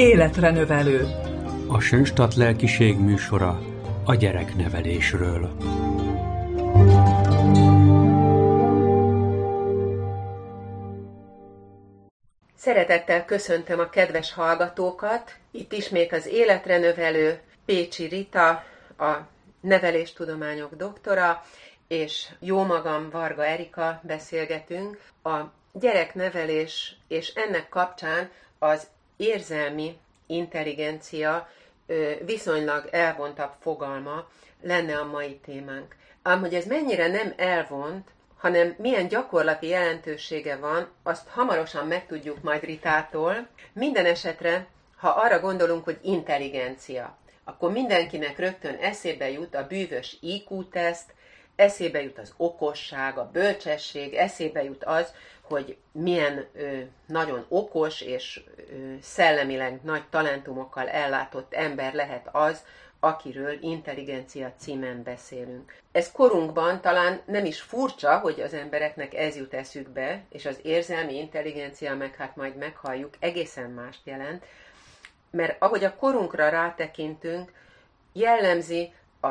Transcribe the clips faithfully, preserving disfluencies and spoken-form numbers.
Életre növelő. A Sönstadt lelkiség műsora a gyereknevelésről. Szeretettel köszöntöm a kedves hallgatókat. Itt ismét az Életre növelő Pécsi Rita, a neveléstudományok doktora, és jómagam Varga Erika beszélgetünk a gyereknevelés és ennek kapcsán az érzelmi intelligencia viszonylag elvontabb fogalma lenne a mai témánk. Ám hogy ez mennyire nem elvont, hanem milyen gyakorlati jelentősége van, azt hamarosan megtudjuk majd Ritától. Minden esetre, ha arra gondolunk, hogy intelligencia, akkor mindenkinek rögtön eszébe jut a bűvös í kú-teszt, eszébe jut az okosság, a bölcsesség, eszébe jut az, hogy milyen ö, nagyon okos és ö, szellemileg nagy talentumokkal ellátott ember lehet az, akiről intelligencia címen beszélünk. Ez korunkban talán nem is furcsa, hogy az embereknek ez jut eszükbe, és az érzelmi intelligencia, meg hát majd meghalljuk, egészen mást jelent, mert ahogy a korunkra rátekintünk, jellemzi a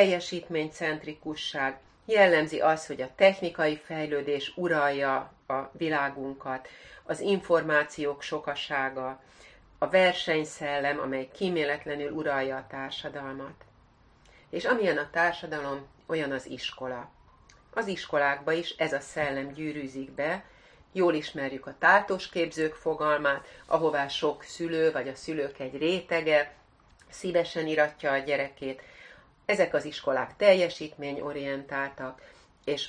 teljesítménycentrikusság, jellemzi az, hogy a technikai fejlődés uralja a világunkat, az információk sokasága, a versenyszellem, amely kíméletlenül uralja a társadalmat. És amilyen a társadalom, olyan az iskola. Az iskolákba is ez a szellem gyűrűzik be, jól ismerjük a táltosképzők fogalmát, ahová sok szülő, vagy a szülők egy rétege szívesen iratja a gyerekét. Ezek az iskolák teljesítményorientáltak, és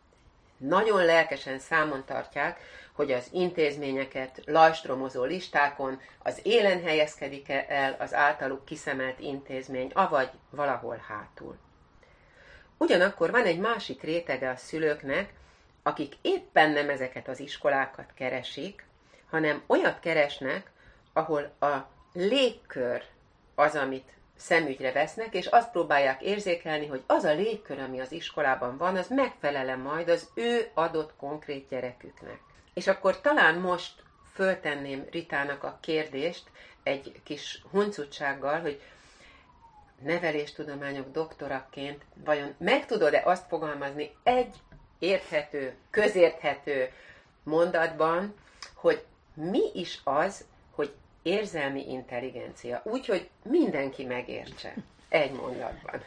nagyon lelkesen számon tartják, hogy az intézményeket lajstromozó listákon az élen helyezkedik el az általuk kiszemelt intézmény, avagy valahol hátul. Ugyanakkor van egy másik rétege a szülőknek, akik éppen nem ezeket az iskolákat keresik, hanem olyat keresnek, ahol a légkör az, amit szemügyre vesznek, és azt próbálják érzékelni, hogy az a légkör, ami az iskolában van, az megfelel majd az ő adott konkrét gyereküknek. És akkor talán most föltenném Ritának a kérdést egy kis huncutsággal, hogy neveléstudományok doktoraként vajon meg tudod-e azt fogalmazni egy érthető, közérthető mondatban, hogy mi is az, hogy érzelmi intelligencia. Úgy, hogy mindenki megértse. Egy mondatban.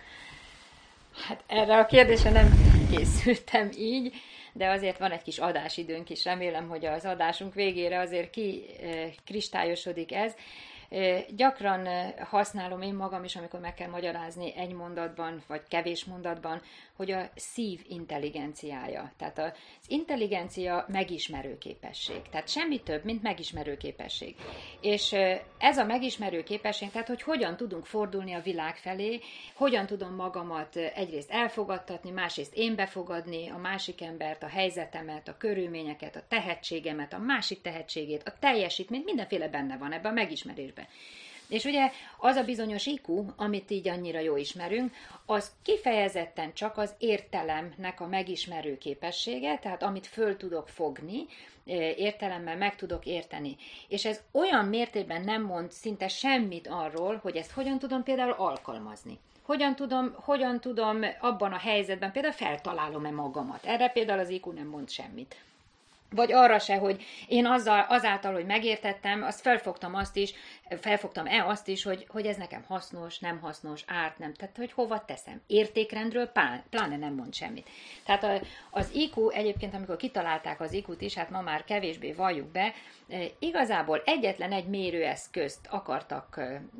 Hát erre a kérdésre nem készültem így, de azért van egy kis adásidőnk is. Remélem, hogy az adásunk végére azért kikristályosodik ez. Gyakran használom én magam is, amikor meg kell magyarázni egy mondatban, vagy kevés mondatban, hogy a szív intelligenciája. Tehát az intelligencia megismerő képesség. Tehát semmi több, mint megismerő képesség. És ez a megismerő képesség, tehát hogy hogyan tudunk fordulni a világ felé, hogyan tudom magamat egyrészt elfogadtatni, másrészt én befogadni a másik embert, a helyzetemet, a körülményeket, a tehetségemet, a másik tehetségét, a teljesítményt, mindenféle benne van ebben a megismerésben. És ugye az a bizonyos í kú, amit így annyira jól ismerünk, az kifejezetten csak az értelemnek a megismerő képessége, tehát amit föl tudok fogni, értelemmel meg tudok érteni. És ez olyan mértékben nem mond szinte semmit arról, hogy ezt hogyan tudom például alkalmazni. Hogyan tudom, hogyan tudom abban a helyzetben például feltalálom-e magamat. Erre például az í kú nem mond semmit. Vagy arra se, hogy én azzal, azáltal, hogy megértettem, azt felfogtam azt is, felfogtam-e azt is, hogy, hogy ez nekem hasznos, nem hasznos, árt, nem. Tehát, hogy hova teszem. Értékrendről pláne nem mond semmit. Tehát az í kú egyébként, amikor kitalálták az í kút is, hát ma már kevésbé valljuk be, igazából egyetlen egy mérőeszközt akartak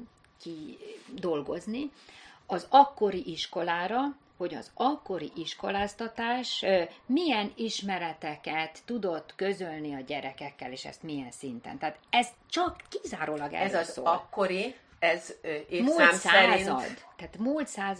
kidolgozni az akkori iskolára, hogy az akkori iskoláztatás milyen ismereteket tudott közölni a gyerekekkel, és ezt milyen szinten. Tehát ez csak kizárólag erről Ez az szól. akkori, ez múlt évszám század, szerint... tehát múlt század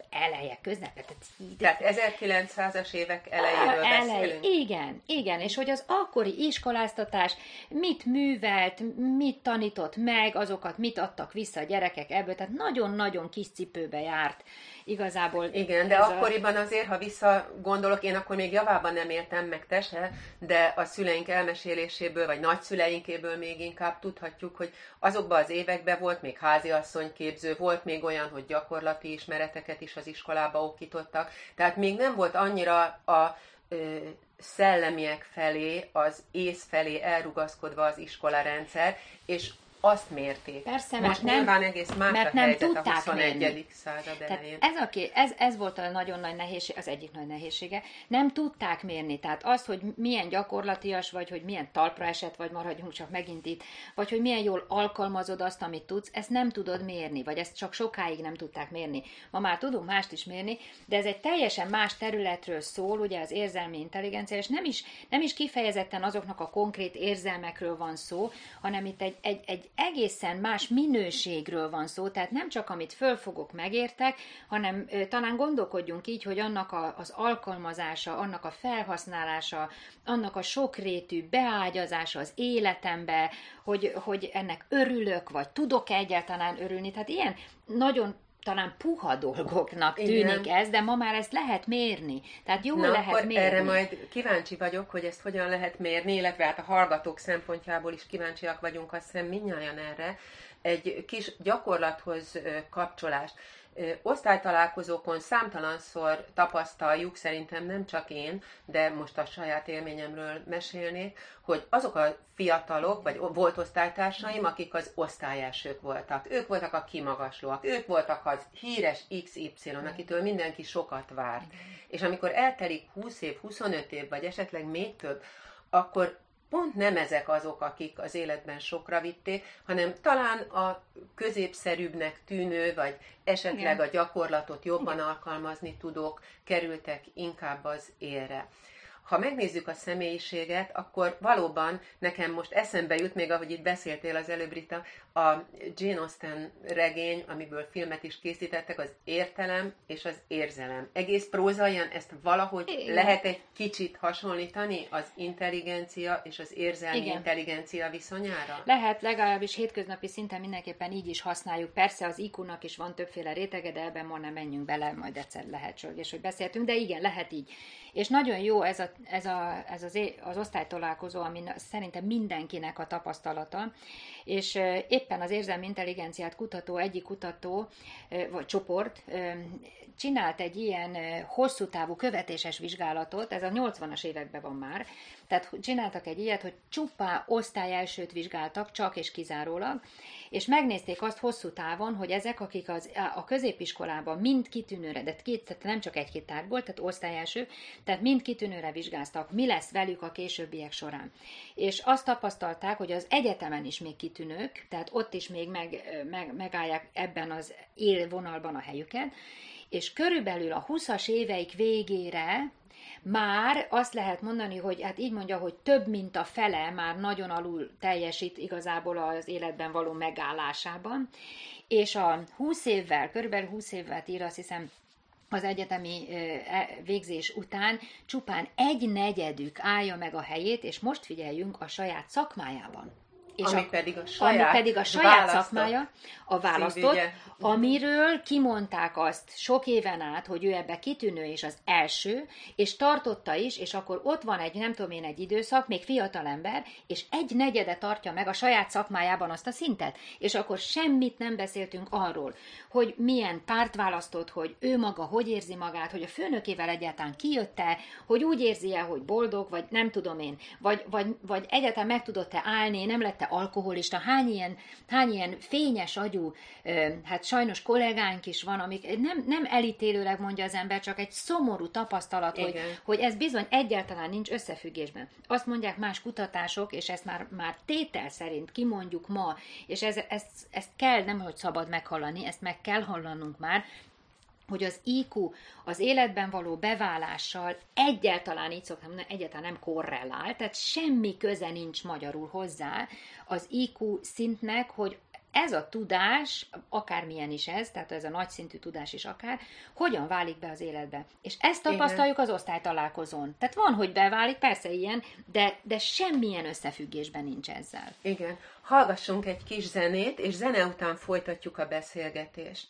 eleje, közepe. Tehát ezerkilencszázas évek elejéről Elej, beszélünk? igen, igen, és hogy az akkori iskoláztatás mit művelt, mit tanított meg, azokat mit adtak vissza a gyerekek ebből, tehát nagyon-nagyon kis cipőbe járt igazából. Igen, de akkoriban a... azért, ha visszagondolok, én akkor még javában nem éltem, meg te se, de a szüleink elmeséléséből, vagy nagyszüleinkéből még inkább tudhatjuk, hogy azokban az években volt még háziasszonyképző, volt még olyan, hogy gyakorlati ismereteket is az iskolába okítottak, tehát még nem volt annyira a ö, szellemiek felé, az ész felé elrugaszkodva az iskolarendszer, és azt mérték. Persze, most nem, nyilván egész más mert a nem helyzet a tudták huszonegyedik mérni. század elején. Ez, a, ez, ez volt a nagyon nagy nehézség, az egyik nagy nehézsége. Nem tudták mérni, tehát az, hogy milyen gyakorlatias vagy, hogy milyen talpra esett vagy, maradjunk csak megint itt, vagy hogy milyen jól alkalmazod azt, amit tudsz, ezt nem tudod mérni, vagy ezt csak sokáig nem tudták mérni. Ma már tudunk mást is mérni, de ez egy teljesen más területről szól, ugye az érzelmi intelligencia, és nem is, nem is kifejezetten azoknak a konkrét érzelmekről van szó, hanem itt egy, egy, egy egészen más minőségről van szó, tehát nem csak amit fölfogok, megértek, hanem ö, talán gondolkodjunk így, hogy annak a, az alkalmazása, annak a felhasználása, annak a sokrétű beágyazása az életembe, hogy, hogy ennek örülök, vagy tudok egyáltalán örülni, tehát ilyen nagyon talán puha dolgoknak tűnik Igen. ez, de ma már ezt lehet mérni. Tehát jól Na, lehet akkor mérni. erre majd kíváncsi vagyok, hogy ezt hogyan lehet mérni, illetve hát a hallgatók szempontjából is kíváncsiak vagyunk, azt hiszem mindnyájan erre. Egy kis gyakorlathoz kapcsolást. Osztálytalálkozókon számtalanszor tapasztaljuk, szerintem nem csak én, de most a saját élményemről mesélnék, hogy azok a fiatalok, vagy volt osztálytársaim, akik az osztályelsők voltak. Ők voltak a kimagaslóak, ők voltak az híres iksz ipszilon, akitől mindenki sokat várt. És amikor eltelik húsz év, huszonöt év, vagy esetleg még több, akkor pont nem ezek azok, akik az életben sokra vitték, hanem talán a középszerűbbnek tűnő, vagy esetleg Igen. a gyakorlatot jobban Igen. alkalmazni tudók kerültek inkább az élre. Ha megnézzük a személyiséget, akkor valóban nekem most eszembe jut, még ahogy itt beszéltél az előbb, Rita, a Jane Austen regény, amiből filmet is készítettek, az Értelem és az Érzelem. Egész prózaian ezt valahogy Igen. lehet egy kicsit hasonlítani az intelligencia és az érzelmi Igen. intelligencia viszonyára? Lehet, legalábbis hétköznapi szinten mindenképpen így is használjuk. Persze az í kú-nak is van többféle rétege, de ebben ma nem menjünk bele, majd egyszer lehet és hogy beszéltünk, de igen, lehet így. És nagyon jó ez, a, ez, a, ez az, az osztálytalálkozó, ami szerintem mindenkinek a tapasztalata, és éppen az érzelmi intelligenciát kutató, egyik kutató, vagy csoport csinált egy ilyen hosszú távú követéses vizsgálatot, ez a nyolcvanas években van már, tehát csináltak egy ilyet, hogy csupán osztályelsőt vizsgáltak, csak és kizárólag, és megnézték azt hosszú távon, hogy ezek, akik az, a középiskolában mind kitűnőre, de két, tehát nem csak egy-két tárgyból, tehát osztályelső, tehát mind kitűnőre vizsgáztak, mi lesz velük a későbbiek során. És azt tapasztalták, hogy az egyetemen is még kitűnők, tehát ott is még meg, meg, megállják ebben az élvonalban a helyüket, és körülbelül a húszas éveik végére már azt lehet mondani, hogy hát így mondja, hogy több mint a fele már nagyon alul teljesít igazából az életben való megállásában, és a húsz évvel, körülbelül húsz évvel ír, azt hiszem, az egyetemi végzés után csupán egy negyedük állja meg a helyét, és most figyeljünk a saját szakmájában. És ami, a, pedig a saját, ami pedig a saját szakmája, a választott, szívügye. Amiről kimondták azt sok éven át, hogy ő ebbe kitűnő és az első, és tartotta is, és akkor ott van egy, nem tudom én, egy időszak, még fiatal ember, és egy negyede tartja meg a saját szakmájában azt a szintet. És akkor semmit nem beszéltünk arról, hogy milyen párt választott, hogy ő maga hogy érzi magát, hogy a főnökével egyáltalán kijött-e, hogy úgy érzi-e, hogy boldog, vagy nem tudom én, vagy, vagy, vagy egyáltalán meg tudott-e állni, nem lett alkoholista, hány ilyen, hány ilyen fényes agyú, hát sajnos kollégánk is van, amik nem, nem elítélőleg mondja az ember, csak egy szomorú tapasztalat, hogy, hogy ez bizony egyáltalán nincs összefüggésben. Azt mondják más kutatások, és ezt már, már tétel szerint kimondjuk ma, és ez, ezt, ezt kell, nem hogy szabad meghallani, ezt meg kell hallanunk már, hogy az í kú az életben való beválással egyáltalán, így szoktam mondani, egyáltalán nem korrelál, tehát semmi köze nincs magyarul hozzá az í kú szintnek, hogy ez a tudás, akármilyen is ez, tehát ez a nagyszintű tudás is akár, hogyan válik be az életbe. És ezt tapasztaljuk az osztálytalálkozón. Tehát van, hogy beválik, persze ilyen, de, de semmilyen összefüggésben nincs ezzel. Igen. Hallgassunk egy kis zenét, és zene után folytatjuk a beszélgetést.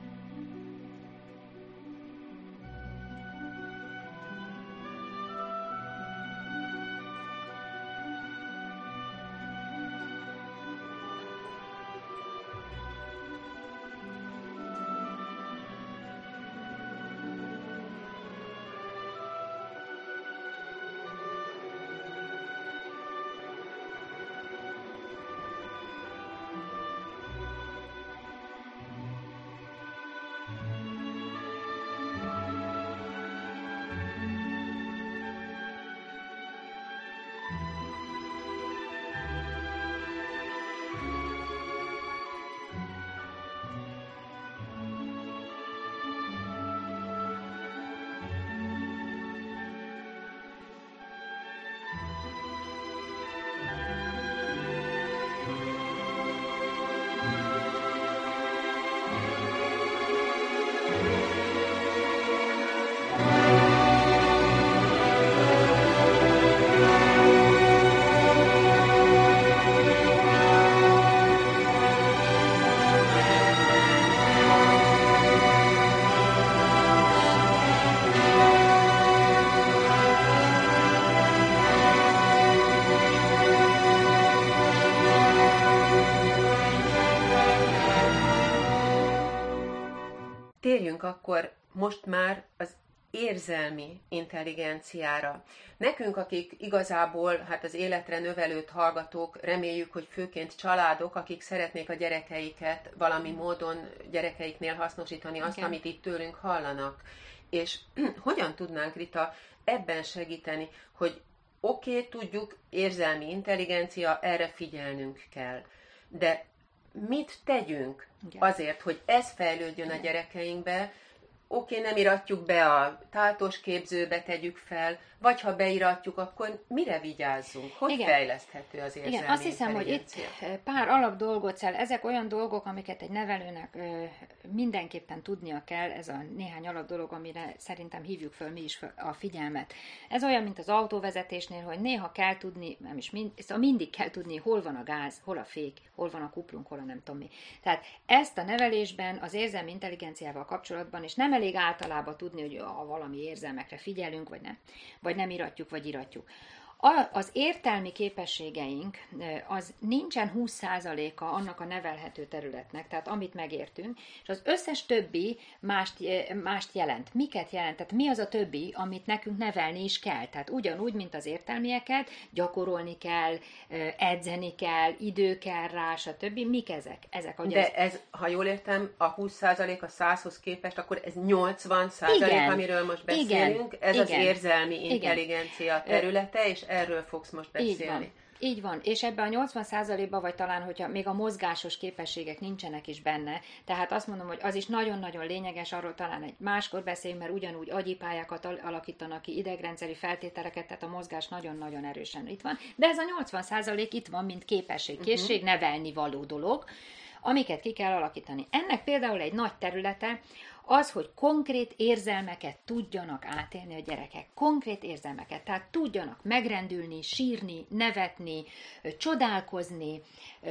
Térjünk akkor most már az érzelmi intelligenciára. Nekünk, akik igazából hát az életre növelőt hallgatók, reméljük, hogy főként családok, akik szeretnék a gyerekeiket valami módon gyerekeiknél hasznosítani azt, okay. amit itt tőlünk hallanak. És hogyan tudnánk, Rita, ebben segíteni, hogy oké, okay, tudjuk, érzelmi intelligencia, erre figyelnünk kell. De mit tegyünk azért, hogy ez fejlődjön a gyerekeinkbe? Oké, okay, nem iratjuk be a táltos képzőbe, tegyük fel, vagy ha beiratjuk, akkor mire vigyázzunk? Hogy Igen. fejleszthető az érzelmi Igen, azt hiszem, hogy itt pár alap dolgot kell. Ezek olyan dolgok, amiket egy nevelőnek mindenképpen tudnia kell, ez a néhány alap dolog, amire szerintem hívjuk föl mi is a figyelmet. Ez olyan, mint az autóvezetésnél, hogy néha kell tudni, nem is mind, szóval mindig kell tudni, hol van a gáz, hol a fék, hol van a kuplunk, hol a nem tudom mi. Tehát ezt a nevelésben, az érzelmi intelligenciával kapcsolatban, és nem elég általában tudni, hogy ha valami érzelmekre figyelünk, vagy nem, vagy nem iratjuk, vagy iratjuk. A, az értelmi képességeink, az nincsen húsz százaléka annak a nevelhető területnek, tehát amit megértünk, és az összes többi mást, mást jelent. Miket jelent? Tehát mi az a többi, amit nekünk nevelni is kell? Tehát ugyanúgy, mint az értelmieket, gyakorolni kell, edzeni kell, idő kell rá, stb. Mik ezek? ezek a De ez, ha jól értem, a húsz százalék a százhoz képest, akkor ez nyolcvan százalék, igen, amiről most beszélünk, ez igen, az érzelmi intelligencia igen. területe, és erről fogsz most beszélni. Így van. Így van, és ebben a nyolcvan százalékban, vagy talán, hogyha még a mozgásos képességek nincsenek is benne, tehát azt mondom, hogy az is nagyon-nagyon lényeges, arról talán egy máskor beszéljünk, mert ugyanúgy agyipályákat alakítanak ki, idegrendszeri feltételeket, tehát a mozgás nagyon-nagyon erősen itt van, de ez a nyolcvan százalék itt van, mint képesség, készség, uh-huh. nevelni való dolog, amiket ki kell alakítani. Ennek például egy nagy területe, az, hogy konkrét érzelmeket tudjanak átélni a gyerekek. Konkrét érzelmeket. Tehát tudjanak megrendülni, sírni, nevetni, csodálkozni,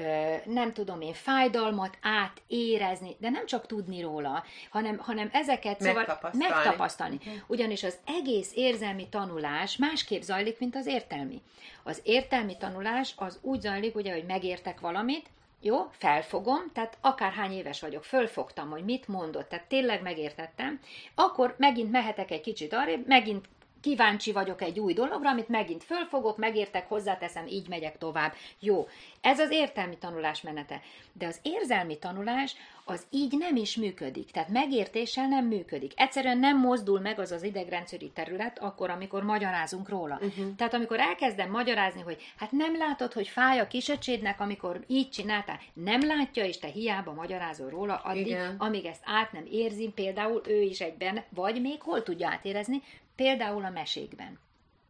nem tudom én, fájdalmat átérezni, de nem csak tudni róla, hanem, hanem ezeket megtapasztalni. Szóval megtapasztalni. Ugyanis az egész érzelmi tanulás másképp zajlik, mint az értelmi. Az értelmi tanulás az úgy zajlik, ugye, hogy megértek valamit, jó, felfogom, tehát akárhány éves vagyok, fölfogtam, hogy mit mondott, tehát tényleg megértettem, akkor megint mehetek egy kicsit arrébb, megint kíváncsi vagyok egy új dologra, amit megint fölfogok, megértek, hozzáteszem, így megyek tovább. Jó, ez az értelmi tanulás menete. De az érzelmi tanulás az így nem is működik. Tehát megértéssel nem működik. Egyszerűen nem mozdul meg az az idegrendszeri terület akkor, amikor magyarázunk róla. Uh-huh. Tehát amikor elkezdem magyarázni, hogy hát nem látod, hogy fáj a kisöcsédnek, amikor így csináltál, nem látja, és te hiába magyarázol róla addig, igen. amíg ezt át nem érzi, például ő is egyben, vagy még hol tudja átérezni, például a mesékben.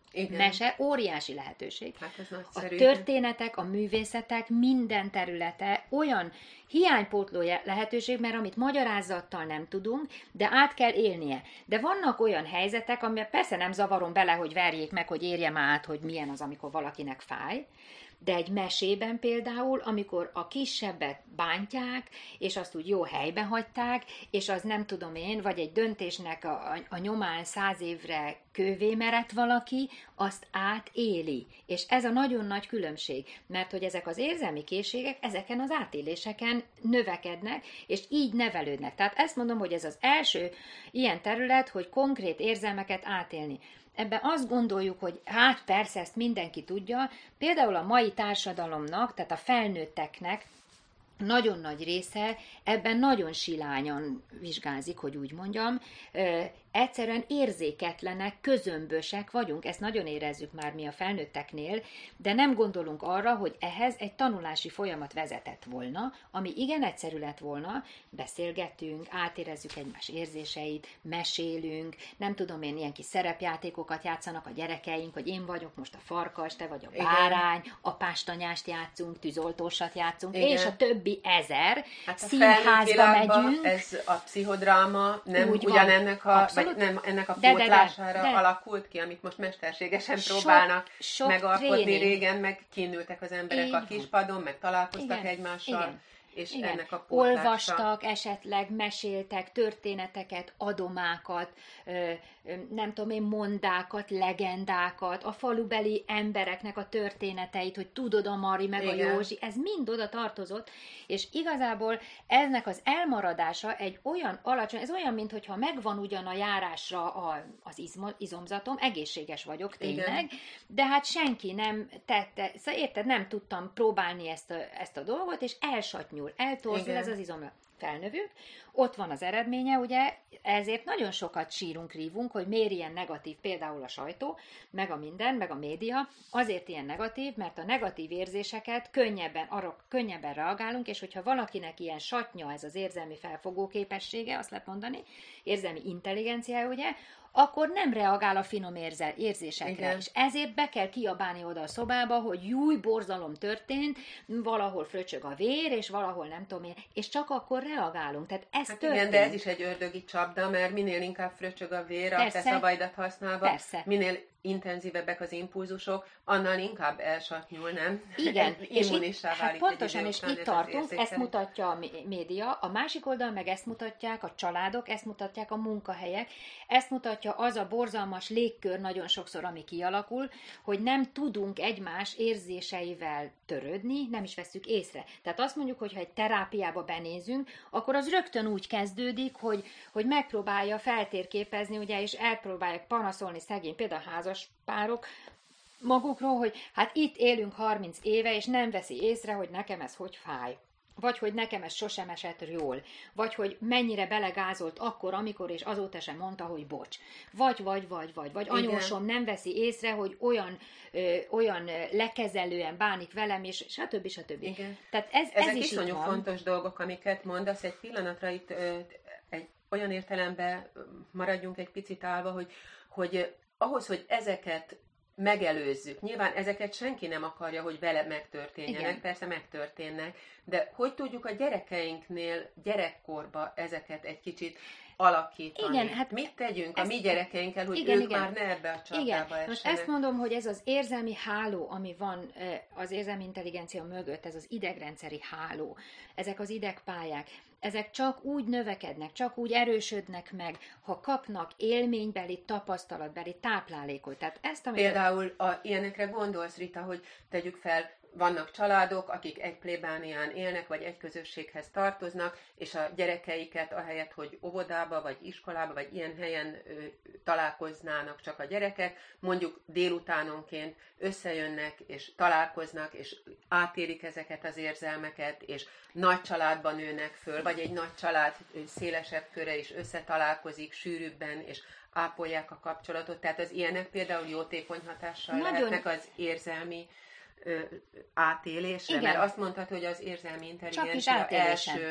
Igen. Mese óriási lehetőség. Hát ez a nagyszerű. történetek, a művészetek minden területe olyan hiánypótló lehetőség, mert amit magyarázattal nem tudunk, de át kell élnie. De vannak olyan helyzetek, amiben persze nem zavarom bele, hogy verjék meg, hogy érjem át, hogy milyen az, amikor valakinek fáj, de egy mesében például, amikor a kisebbet bántják, és azt úgy jó helybe hagyták, és az nem tudom én, vagy egy döntésnek a, a nyomán száz évre kővé merett valaki, azt átéli. És ez a nagyon nagy különbség, mert hogy ezek az érzelmi készségek ezeken az átéléseken növekednek, és így nevelődnek. Tehát ezt mondom, hogy ez az első ilyen terület, hogy konkrét érzelmeket átélni. Ebben azt gondoljuk, hogy hát persze ezt mindenki tudja, például a mai társadalomnak, tehát a felnőtteknek nagyon nagy része ebben nagyon silányan vizsgázik, hogy úgy mondjam, egyszerűen érzéketlenek, közömbösek vagyunk, ezt nagyon érezzük már mi a felnőtteknél, de nem gondolunk arra, hogy ehhez egy tanulási folyamat vezetett volna, ami igen egyszerű lett volna, beszélgetünk, átérezzük egymás érzéseit, mesélünk, nem tudom én, ilyen kis szerepjátékokat játszanak a gyerekeink, hogy én vagyok most a farkas, te vagy a bárány, apástanyást játszunk, tűzoltósat játszunk, igen. És a többi ezer, hát színházba megyünk. Ez a pszichodráma nem úgy ugyanennek a, Abszolút. vagy nem ennek a De, de, de, pótlására de. alakult ki, amit most mesterségesen Sok- próbálnak sok megalkotni. tréning. Régen meg kinültek az emberek Így a van. kispadon, meg találkoztak Igen, egymással, igen. és Igen. ennek a pótlása. Olvastak esetleg, meséltek történeteket, adomákat, ö, ö, nem tudom én, mondákat, legendákat, a falubeli embereknek a történeteit, hogy tudod a Mari meg Igen. a Józsi, ez mind oda tartozott, és igazából ennek az elmaradása egy olyan alacsony, ez olyan, mintha megvan ugyan a járásra a, az izmo, izomzatom, egészséges vagyok tényleg, Igen. de hát senki nem tette, szóval érted, nem tudtam próbálni ezt a, ezt a dolgot, és elsatnyul, eltorzul Igen. ez az izomra. Felnövünk, ott van az eredménye, ugye, ezért nagyon sokat sírunk, rívunk, hogy miért ilyen negatív például a sajtó, meg a minden, meg a média, azért ilyen negatív, mert a negatív érzéseket könnyebben, arra könnyebben reagálunk, és hogyha valakinek ilyen satnya ez az érzelmi felfogó képessége, azt lehet mondani, érzelmi intelligenciája, ugye, akkor nem reagál a finom érzel, érzésekre. Igen. És ezért be kell kiabálni oda a szobába, hogy júj, borzalom történt, valahol fröcsög a vér, és valahol nem tudom én, és csak akkor reagálunk. Tehát ez Hát történt. igen, de ez is egy ördögi csapda, mert minél inkább fröcsög a vér, a te Persze. szavaidat használva, Persze. minél intenzívebbek az impulzusok, annál inkább elsatnyul, nem? Igen, és Immunissá itt, válik hát egy pontosan, idő és után itt ez az tartunk, ezt érzékelés. mutatja a mé- média, a másik oldal meg ezt mutatják a családok, ezt mutatják a munkahelyek, ezt mutatja az a borzalmas légkör nagyon sokszor, ami kialakul, hogy nem tudunk egymás érzéseivel törődni, nem is vesszük észre. Tehát azt mondjuk, hogy ha egy terápiába benézünk, akkor az rögtön úgy kezdődik, hogy, hogy megpróbálja feltérképezni, ugye, és elpróbálják panaszolni szegény, például házas párok, magukról, hogy hát itt élünk harminc éve, és nem veszi észre, hogy nekem ez hogy fáj. Vagy hogy nekem ez sosem esett jól. Vagy hogy mennyire belegázolt akkor, amikor, és azóta sem mondta, hogy bocs. Vagy, vagy, vagy, vagy. Vagy anyósom nem veszi észre, hogy olyan, ö, olyan ö, lekezelően bánik velem, és stb. stb. Igen. Tehát ez, Ezek ez is iszonyú itt van. fontos dolgok, amiket mondasz. Egy pillanatra itt ö, egy olyan értelemben maradjunk egy picit állva, hogy, hogy ahhoz, hogy ezeket megelőzzük. Nyilván ezeket senki nem akarja, hogy vele megtörténjenek, Igen. persze megtörténnek, de hogy tudjuk a gyerekeinknél gyerekkorba ezeket egy kicsit alakítani? Igen, hát mit tegyünk a ezt- mi gyerekeinkkel, hogy igen, ők igen. már ne ebbe a csapdába Igen, essenek? most ezt mondom, hogy ez az érzelmi háló, ami van eh, az érzelmi intelligencia mögött, ez az idegrendszeri háló, ezek az idegpályák, ezek csak úgy növekednek, csak úgy erősödnek meg, ha kapnak élménybeli, tapasztalatbeli táplálékot. Tehát ezt, amit Például a, ilyenekre gondolsz, Rita, hogy tegyük fel, vannak családok, akik egy plébánián élnek, vagy egy közösséghez tartoznak, és a gyerekeiket ahelyett, hogy óvodába, vagy iskolába, vagy ilyen helyen ö, találkoznának csak a gyerekek, mondjuk délutánonként összejönnek, és találkoznak, és átérik ezeket az érzelmeket, és nagy családban nőnek föl, vagy egy nagy család ö, szélesebb köre is összetalálkozik sűrűbben, és ápolják a kapcsolatot. Tehát az ilyenek például jótékony hatással Nagyon- lehetnek az érzelmi ö, átélésre, Igen. mert azt mondtad, hogy az érzelmi Csak is intelligencia átélésen. első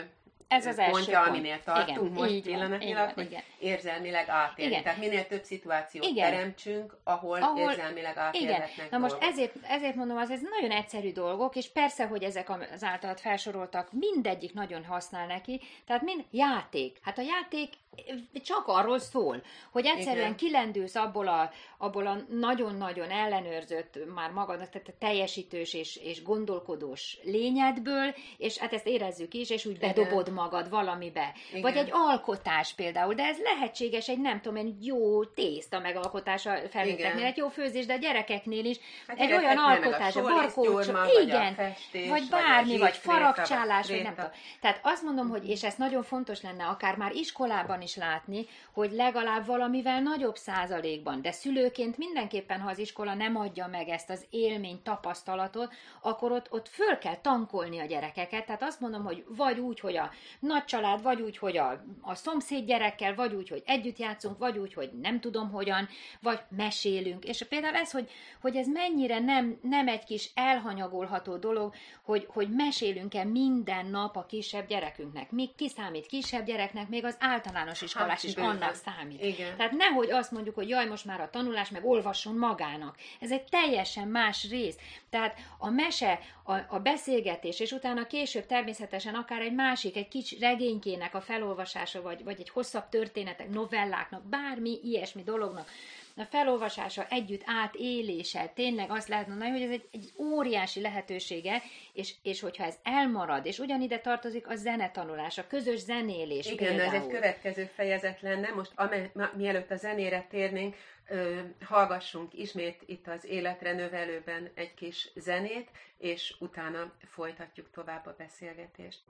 Ez az első pontja, pont. aminél tartunk igen, most így van, pillanatnyilag, van, hogy igen. érzelmileg átélni. Igen. Tehát minél több szituációt Igen. teremtsünk, ahol, ahol érzelmileg átélhetnek igen. Na most dolgok. ezért, ezért mondom, az ez nagyon egyszerű dolgok, és persze, hogy ezek az általad felsoroltak, mindegyik nagyon használ neki, tehát mind játék. Hát a játék csak arról szól, hogy egyszerűen Igen. kilendülsz abból a, abból a nagyon-nagyon ellenőrzött, már magadnak, tehát a teljesítős és, és gondolkodós lényedből, és hát ezt érezzük is, és úgy bedobod Igen. magad valamibe. Igen. Vagy egy alkotás például, de ez lehetséges egy nem tudom, egy jó tészta megalkotása felnőtteknél, egy jó főzés, de a gyerekeknél is Hát egy olyan alkotás, a barkócsa, igen, vagy, a festés, vagy bármi, vagy, vagy faragcsálás, vagy vagy nem tudom. Tehát azt mondom, hogy, és ez nagyon fontos lenne akár már iskolában is látni, hogy legalább valamivel nagyobb százalékban, de szülőként mindenképpen, ha az iskola nem adja meg ezt az élmény, tapasztalatot, akkor ott, ott föl kell tankolni a gyerekeket. Tehát azt mondom, hogy vagy úgy, hogy a nagy család, vagy úgy, hogy a, a szomszéd gyerekkel, vagy úgy, hogy együtt játszunk, vagy úgy, hogy nem tudom hogyan, vagy mesélünk. És például ez, hogy, hogy ez mennyire nem, nem egy kis elhanyagolható dolog, hogy, hogy mesélünk-e minden nap a kisebb gyerekünknek. Mi kiszámít kisebb gyereknek, még az általános iskolás hát, is bőven. Annak számít. Igen. Tehát nehogy azt mondjuk, hogy jaj, most már a tanulás, meg olvasson magának. Ez egy teljesen más rész. Tehát a mese, a, a beszélgetés, és utána később természetesen akár egy másik, egy kicsi regénykének a felolvasása, vagy, vagy egy hosszabb történetek, novelláknak, bármi ilyesmi dolognak, a felolvasása, együtt átélése, tényleg azt lehet mondani, hogy ez egy, egy óriási lehetősége, és, és hogyha ez elmarad, és ugyanide tartozik a zenetanulás, a közös zenélés. Igen, például. ez egy következő fejezet lenne. Most ame, ma, mielőtt a zenére térnénk, ö, hallgassunk ismét itt az Életre növelőben egy kis zenét, és utána folytatjuk tovább a beszélgetést.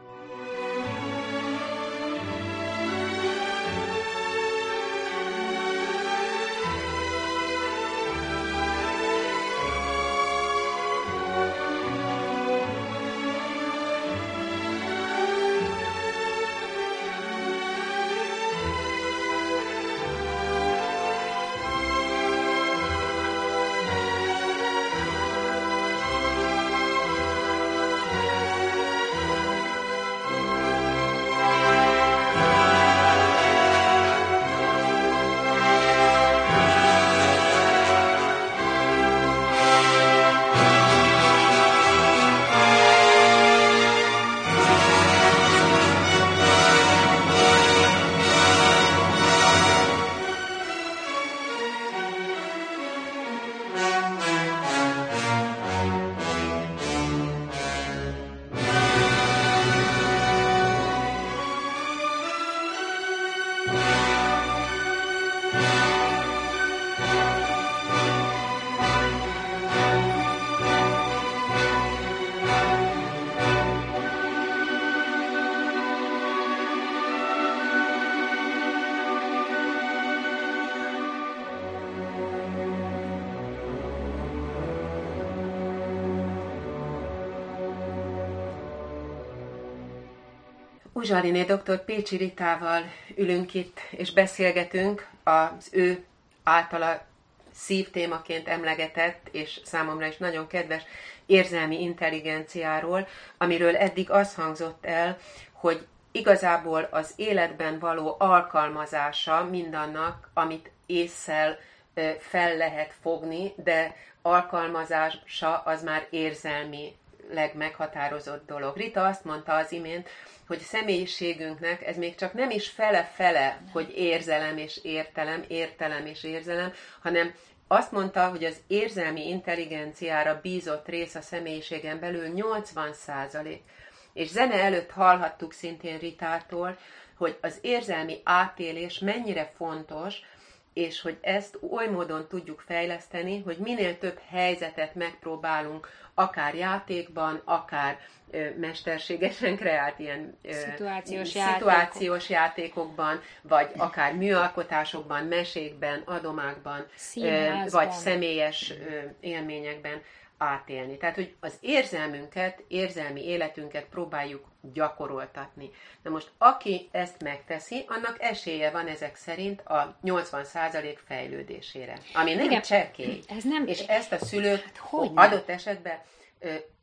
Uzsariné doktor Pécsi Ritával ülünk itt, és beszélgetünk az ő általa szívtémaként emlegetett, és számomra is nagyon kedves érzelmi intelligenciáról, amiről eddig az hangzott el, hogy igazából az életben való alkalmazása mindannak, amit ésszel fel lehet fogni, de alkalmazása az már érzelmileg meghatározott dolog. Rita azt mondta az imént, hogy személyiségünknek ez még csak nem is fele-fele, hogy érzelem és értelem, értelem és érzelem, hanem azt mondta, hogy az érzelmi intelligenciára bízott rész a személyiségen belül nyolcvan százalék. És zene előtt hallhattuk szintén Ritától, hogy az érzelmi átélés mennyire fontos, és hogy ezt oly módon tudjuk fejleszteni, hogy minél több helyzetet megpróbálunk, akár játékban, akár ö, mesterségesen kreált ilyen ö, szituációs, szituációs játékok. játékokban, vagy akár műalkotásokban, mesékben, adomákban, ö, vagy személyes ö, élményekben átélni. Tehát, hogy az érzelmünket, érzelmi életünket próbáljuk gyakoroltatni. Na most, aki ezt megteszi, annak esélye van ezek szerint a nyolcvan százalék fejlődésére. Ami nem igen, csekély. ez nem, és ezt a szülők hát hogy adott esetben ö,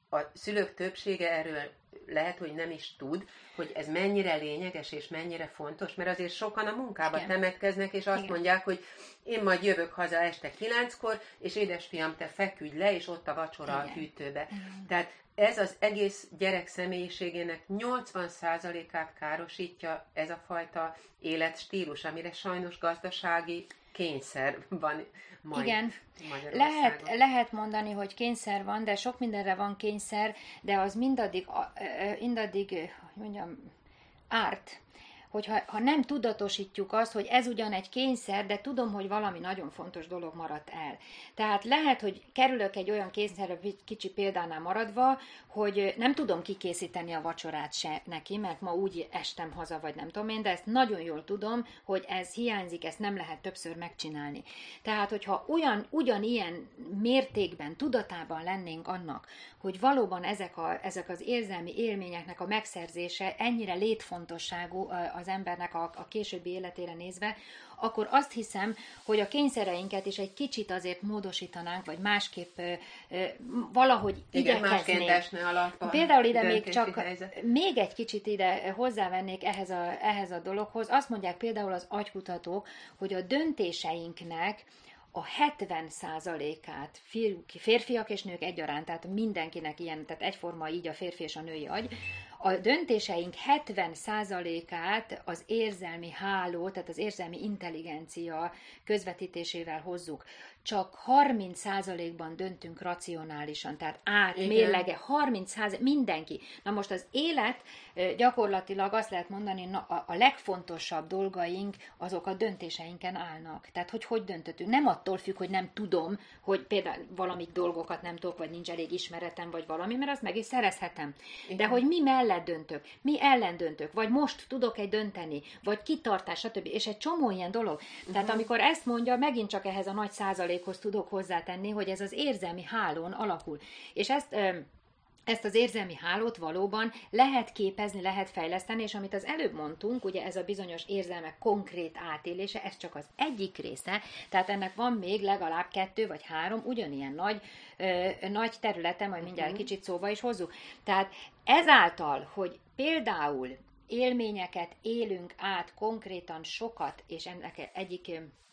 a szülők többsége erről lehet, hogy nem is tud, hogy ez mennyire lényeges és mennyire fontos, mert azért sokan a munkába Igen. temetkeznek, és azt Igen. mondják, hogy én majd jövök haza este kilenckor, és édesfiam, te feküdj le, és ott a vacsora Igen. a hűtőbe. Igen. Tehát ez az egész gyerek személyiségének nyolcvan százalékát károsítja ez a fajta életstílus, amire sajnos gazdasági kényszer van majd. Igen, lehet, lehet mondani, hogy kényszer van, de sok mindenre van kényszer, de az mindaddig, mindaddig hogy mondjam, árt, hogyha ha nem tudatosítjuk azt, hogy ez ugyan egy kényszer, de tudom, hogy valami nagyon fontos dolog maradt el. Tehát lehet, hogy kerülök egy olyan kényszerre, kicsi példánál maradva, hogy nem tudom kikészíteni a vacsorát se neki, mert ma úgy estem haza, vagy nem tudom én, de ezt nagyon jól tudom, hogy ez hiányzik, ezt nem lehet többször megcsinálni. Tehát, hogyha olyan, ugyanilyen mértékben, tudatában lennénk annak, hogy valóban ezek, a, ezek az érzelmi élményeknek a megszerzése ennyire létfontosságú az embernek a, a későbbi életére nézve, akkor azt hiszem, hogy a kényszereinket is egy kicsit azért módosítanánk, vagy másképp ö, ö, valahogy Igen, másként esne alapba. Például ide még csak, helyzet. még egy kicsit ide hozzávennék ehhez a, ehhez a dologhoz. Azt mondják például az agykutatók, hogy a döntéseinknek a hetven százalékát férfiak és nők egyaránt, tehát mindenkinek ilyen, tehát egyforma így a férfi és a női agy, a döntéseink hetven százalékát az érzelmi háló, tehát az érzelmi intelligencia közvetítésével hozzuk. Csak harminc százalékban döntünk racionálisan, tehát átmérlege, harminc százalék, mindenki. Na most az élet gyakorlatilag azt lehet mondani, na, a, a legfontosabb dolgaink azok a döntéseinken állnak. Tehát, hogy hogy döntöttünk. Nem attól függ, hogy nem tudom, hogy például valamik dolgokat nem tudok, vagy nincs elég ismeretem, vagy valami, mert azt meg is szerezhetem. Igen. De hogy mi mellett döntök, mi ellen döntök, vagy most tudok egy dönteni, vagy kitartás, stb. És egy csomó ilyen dolog. Tehát uh-huh. amikor ezt mondja, megint csak ehhez a nagy százalékhoz tudok hozzátenni, hogy ez az érzelmi hálón alakul. És ezt... Ezt az érzelmi hálót valóban lehet képezni, lehet fejleszteni, és amit az előbb mondtunk, ugye ez a bizonyos érzelmek konkrét átélése, ez csak az egyik része, tehát ennek van még legalább kettő vagy három ugyanilyen nagy, ö, nagy területe, majd mindjárt uh-huh. kicsit szóba is hozzuk. Tehát ezáltal, hogy például élményeket élünk át konkrétan sokat, és ennek egyik...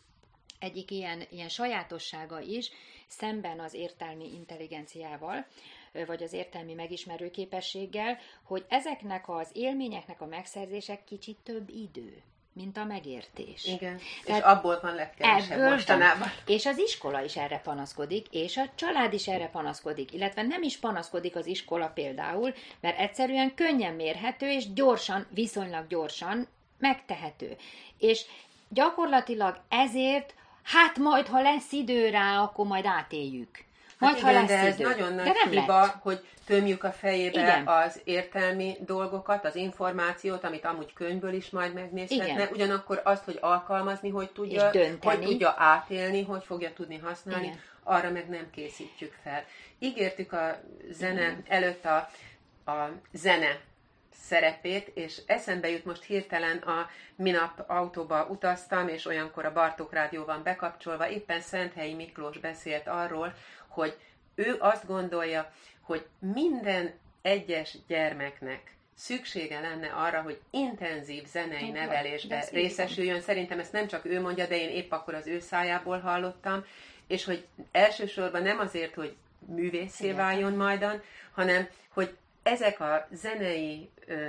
egyik ilyen, ilyen sajátossága is, szemben az értelmi intelligenciával, vagy az értelmi megismerő képességgel, hogy ezeknek az élményeknek a megszerzése kicsit több idő, mint a megértés. Igen, tehát és abból van legkevesebb mostanában. Van. És az iskola is erre panaszkodik, és a család is erre panaszkodik, illetve nem is panaszkodik az iskola például, mert egyszerűen könnyen mérhető, és gyorsan, viszonylag gyorsan megtehető. És gyakorlatilag ezért hát majd, ha lesz idő rá, akkor majd átéljük. Majd, hát igen, de ez idő. Nagyon nagy hiba, lett. Hogy tömjük a fejébe igen. az értelmi dolgokat, az információt, amit amúgy könyvből is majd megnézhetne, igen. ugyanakkor azt, hogy alkalmazni, hogy tudja, hogy tudja átélni, hogy fogja tudni használni, igen. arra meg nem készítjük fel. Ígértük a zene igen. előtt a, a zene szerepét, és eszembe jut most hirtelen, a minap autóba utaztam, és olyankor a Bartók Rádió van bekapcsolva, éppen Szenthelyi Miklós beszélt arról, hogy ő azt gondolja, hogy minden egyes gyermeknek szüksége lenne arra, hogy intenzív zenei nevelésbe részesüljön. Szerintem ezt nem csak ő mondja, de én épp akkor az ő szájából hallottam, és hogy elsősorban nem azért, hogy művészé váljon majdan, hanem hogy ezek a zenei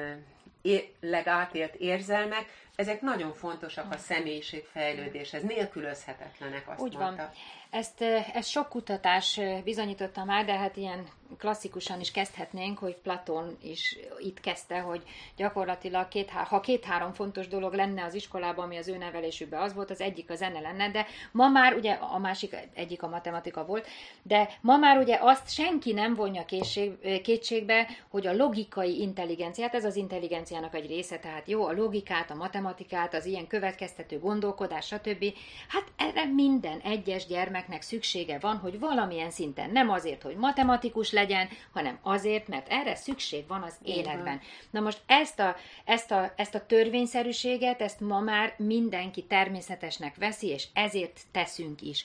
ö, legátélt érzelmek, ezek nagyon fontosak a személyiségfejlődéshez, nélkülözhetetlenek, azt Úgy mondta. Van. Ezt, ezt sok kutatás bizonyította már, de hát ilyen klasszikusan is kezdhetnénk, hogy Platón is itt kezdte, hogy gyakorlatilag két, ha két-három fontos dolog lenne az iskolában, ami az ő nevelésükben az volt, az egyik a zene lenne, de ma már ugye a másik egyik a matematika volt, de ma már ugye azt senki nem vonja készség, kétségbe, hogy a logikai intelligenciát, ez az intelligenciának egy része, tehát jó, a logikát, a matematikát, az ilyen következtető gondolkodás, stb. Hát erre minden egyes gyermeknek szüksége van, hogy valamilyen szinten, nem azért, hogy matematikus legyen, hanem azért, mert erre szükség van az életben. Na most ezt a, ezt, a, ezt a törvényszerűséget, ezt ma már mindenki természetesnek veszi, és ezért teszünk is.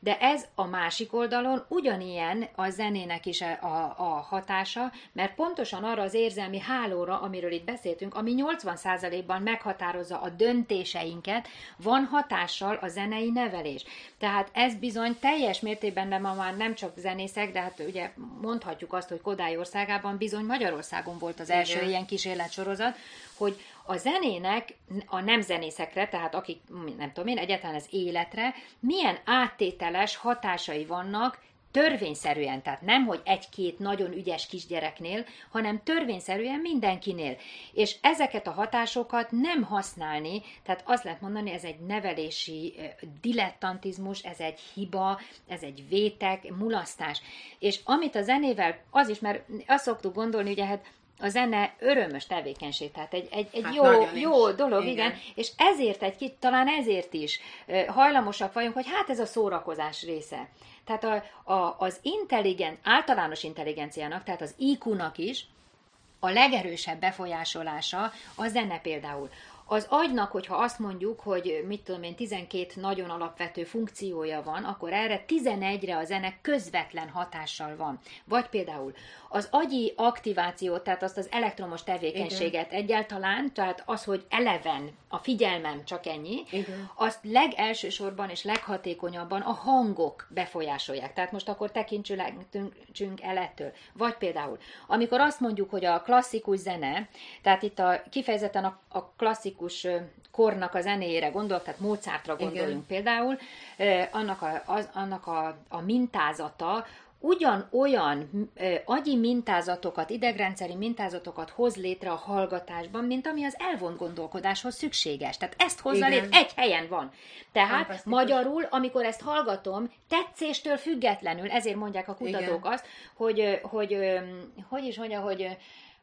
De ez a másik oldalon ugyanilyen a zenének is a, a hatása, mert pontosan arra az érzelmi hálóra, amiről itt beszéltünk, ami nyolcvan százalékban meghatározza a döntéseinket, van hatással a zenei nevelés. Tehát ez bizony teljes mértékben, de ma már nem csak zenészek, de hát ugye mondhatjuk azt, hogy Kodály országában bizony Magyarországon volt az első Igen. ilyen kísérletsorozat, hogy a zenének, a nem zenészekre, tehát akik, nem tudom én, egyáltalán az életre, milyen áttételes hatásai vannak törvényszerűen, tehát nem, hogy egy-két nagyon ügyes kisgyereknél, hanem törvényszerűen mindenkinél. És ezeket a hatásokat nem használni, tehát azt lehet mondani, ez egy nevelési dilettantizmus, ez egy hiba, ez egy vétek, mulasztás. És amit a zenével, az is, mert azt szoktuk gondolni, ugye hát a zene örömös tevékenység, tehát egy, egy, egy hát jó, jó dolog, igen. igen, és ezért egy kicsit, talán ezért is hajlamosak vagyunk, hogy hát ez a szórakozás része. Tehát a, a, az intelligen, általános intelligenciának, tehát az í kú-nak is a legerősebb befolyásolása a zene például. Az agynak, hogyha azt mondjuk, hogy mit tudom én, tizenkét nagyon alapvető funkciója van, akkor erre tizenegyre a zene közvetlen hatással van. Vagy például az agyi aktiváció, tehát azt az elektromos tevékenységet Igen. egyáltalán, tehát az, hogy eleven a figyelmem csak ennyi, Igen. azt legelsősorban és leghatékonyabban a hangok befolyásolják. Tehát most akkor tekintsünk el ettől. Vagy például, amikor azt mondjuk, hogy a klasszikus zene, tehát itt a, kifejezetten a, a klasszikus kornak a zenéjére gondolok, tehát Mozartra gondoljunk Igen. például, annak, a, az, annak a, a mintázata ugyanolyan ö, agyi mintázatokat, idegrendszeri mintázatokat hoz létre a hallgatásban, mint ami az elvont gondolkodáshoz szükséges. Tehát ezt hozza létre, egy helyen van. Tehát magyarul, amikor ezt hallgatom, tetszéstől függetlenül, ezért mondják a kutatók Igen. azt, hogy, hogy, hogy, hogy is mondja, hogy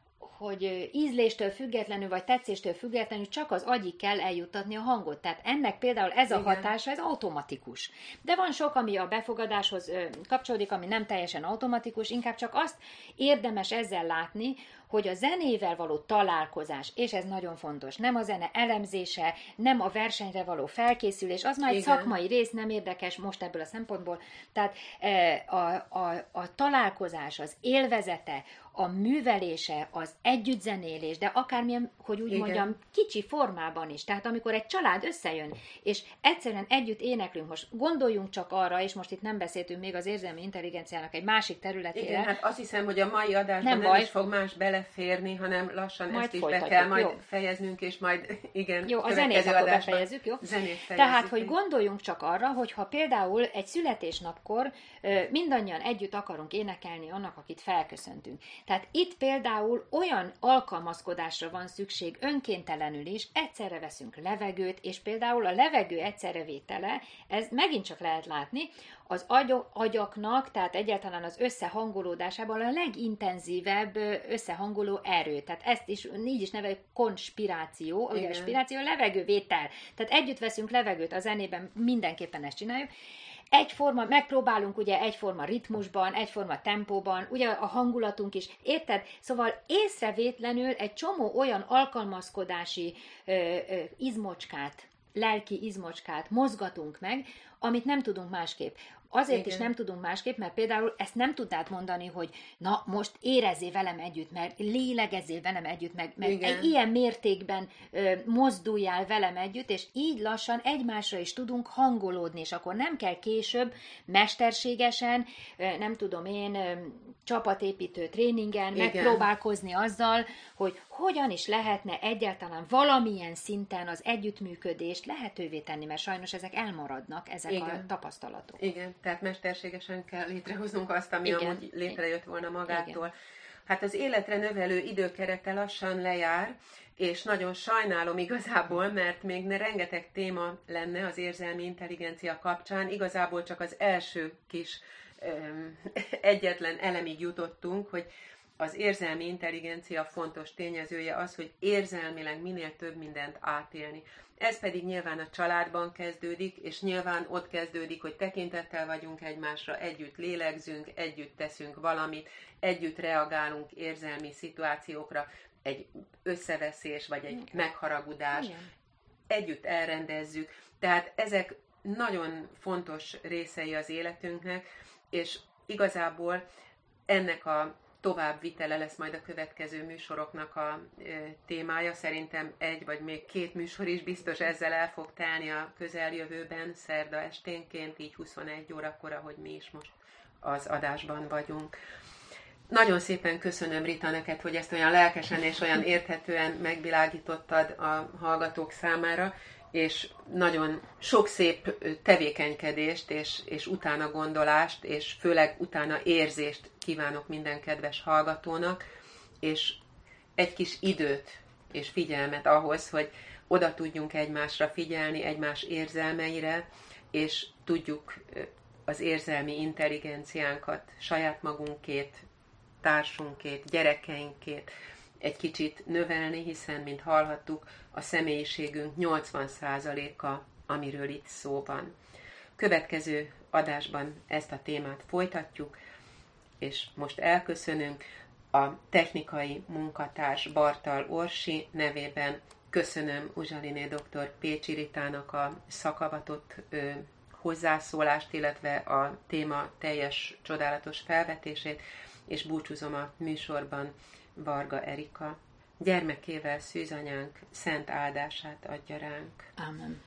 hogy ízléstől függetlenül, vagy tetszéstől függetlenül csak az agyig kell eljuttatni a hangot. Tehát ennek például ez a Igen. hatása, ez automatikus. De van sok, ami a befogadáshoz ö, kapcsolódik, ami nem teljesen automatikus, inkább csak azt érdemes ezzel látni, hogy a zenével való találkozás, és ez nagyon fontos, nem a zene elemzése, nem a versenyre való felkészülés, az már egy szakmai rész, nem érdekes most ebből a szempontból. Tehát a, a, a találkozás, az élvezete, a művelése, az együttzenélés, de akármilyen, hogy úgy Igen. mondjam, kicsi formában is. Tehát amikor egy család összejön, és egyszerűen együtt éneklünk, most gondoljunk csak arra, és most itt nem beszéltünk még az érzelmi intelligenciának egy másik területére. Igen, hát azt hiszem, hogy a mai adásban nem, nem is fog más beleférni, hanem lassan majd ezt is be kell majd jó. fejeznünk, és majd igen, jó, a zenét akkor befejezzük, jó? Tehát, hogy gondoljunk csak arra, hogy ha például egy születésnapkor mindannyian együtt akarunk énekelni annak, akit felköszöntünk. Tehát itt például olyan alkalmazkodásra van szükség önkéntelenül is, egyszerre veszünk levegőt, és például a levegő egyszerre vétele, ez megint csak lehet látni, az agy- agyaknak, tehát egyáltalán az összehangolódásában a legintenzívebb összehangoló erő. Tehát ezt is így is neveljük konspiráció, ugye a spiráció, a levegővétel. Tehát együtt veszünk levegőt, a zenében mindenképpen ezt csináljuk. Egyforma, megpróbálunk ugye egyforma ritmusban, egyforma tempóban, ugye a hangulatunk is, érted? Szóval észrevétlenül egy csomó olyan alkalmazkodási ö, ö, izmocskát, lelki izmocskát mozgatunk meg, amit nem tudunk másképp. Azért Igen. is nem tudunk másképp, mert például ezt nem tudnád mondani, hogy na, most érezzél velem együtt, mert lélegezzél velem együtt, meg, meg egy ilyen mértékben ö, mozduljál velem együtt, és így lassan egymásra is tudunk hangolódni, és akkor nem kell később mesterségesen, ö, nem tudom én, ö, csapatépítő tréningen Igen. megpróbálkozni azzal, hogy hogyan is lehetne egyáltalán valamilyen szinten az együttműködést lehetővé tenni, mert sajnos ezek elmaradnak, ezek Igen. a tapasztalatok. Igen, tehát mesterségesen kell létrehoznunk azt, ami Igen. amúgy létrejött volna magától. Igen. Hát az életre növelő időkerete lassan lejár, és nagyon sajnálom igazából, mert még ne rengeteg téma lenne az érzelmi intelligencia kapcsán, igazából csak az első kis öm, egyetlen elemig jutottunk, hogy az érzelmi intelligencia fontos tényezője az, hogy érzelmileg minél több mindent átélni. Ez pedig nyilván a családban kezdődik, és nyilván ott kezdődik, hogy tekintettel vagyunk egymásra, együtt lélegzünk, együtt teszünk valamit, együtt reagálunk érzelmi szituációkra, egy összeveszés, vagy egy megharagudás, Igen. együtt elrendezzük. Tehát ezek nagyon fontos részei az életünknek, és igazából ennek a továbbvitele lesz majd a következő műsoroknak a témája. Szerintem egy vagy még két műsor is biztos ezzel el fog telni a közeljövőben, szerda esténként, így huszonegy órakor, ahogy mi is most az adásban vagyunk. Nagyon szépen köszönöm, Rita, neked, hogy ezt olyan lelkesen és olyan érthetően megvilágítottad a hallgatók számára, és nagyon sok szép tevékenykedést, és, és utána gondolást, és főleg utána érzést kívánok minden kedves hallgatónak, és egy kis időt és figyelmet ahhoz, hogy oda tudjunk egymásra figyelni, egymás érzelmeire, és tudjuk az érzelmi intelligenciánkat saját magunkét, társunkét, gyerekeinkét egy kicsit növelni, hiszen, mint hallhattuk, a személyiségünk nyolcvan százaléka, amiről itt szó van. Következő adásban ezt a témát folytatjuk, és most elköszönünk. A technikai munkatárs Bartal Orsi nevében köszönöm Uzsaliné dr. Pécsi Ritának a szakavatott ö, hozzászólást, illetve a téma teljes csodálatos felvetését, és búcsúzom a műsorban Varga Erika. Gyermekével szűzanyánk szent áldását adja ránk. Ámen.